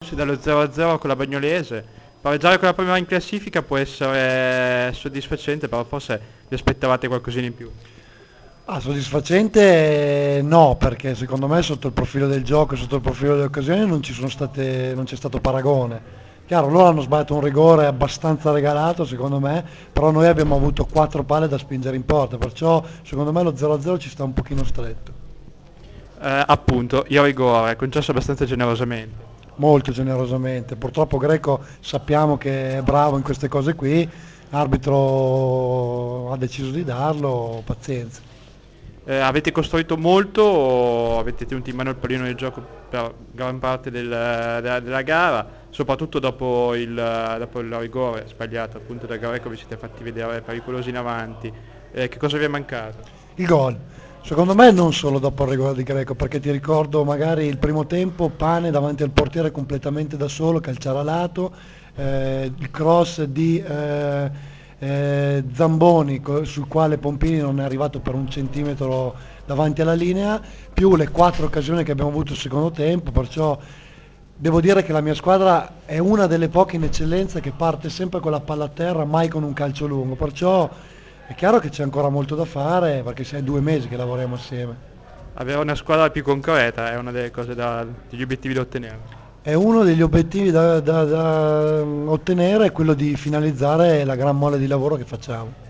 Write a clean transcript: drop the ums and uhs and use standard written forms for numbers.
reduci dallo 0-0 con la Bagnolese. Pareggiare con la prima in classifica può essere soddisfacente, però forse vi aspettavate qualcosina in più. Soddisfacente no, perché secondo me sotto il profilo del gioco e sotto il profilo delle occasioni non c'è stato paragone. Chiaro, loro hanno sbagliato un rigore abbastanza regalato secondo me, però noi abbiamo avuto quattro palle da spingere in porta, perciò secondo me lo 0-0 ci sta un pochino stretto. Appunto, il rigore, concesso abbastanza generosamente. Molto generosamente. Purtroppo Greco sappiamo che è bravo in queste cose qui, l'arbitro ha deciso di darlo, pazienza. Avete costruito molto o avete tenuto in mano il pallino del gioco per gran parte della gara, soprattutto dopo il rigore sbagliato appunto da Greco, vi siete fatti vedere pericolosi in avanti. Che cosa vi è mancato? Il gol. Secondo me non solo dopo il rigore di Greco, perché ti ricordo magari il primo tempo, Pane davanti al portiere completamente da solo, calciare a lato, il cross di Zamboni sul quale Pompini non è arrivato per un centimetro davanti alla linea, più le quattro occasioni che abbiamo avuto il secondo tempo, perciò devo dire che la mia squadra è una delle poche in eccellenza che parte sempre con la palla a terra, mai con un calcio lungo, perciò è chiaro che c'è ancora molto da fare perché sei 2 mesi che lavoriamo assieme. Avere una squadra più concreta è una delle cose degli obiettivi da ottenere. È uno degli obiettivi da ottenere è quello di finalizzare la gran mole di lavoro che facciamo.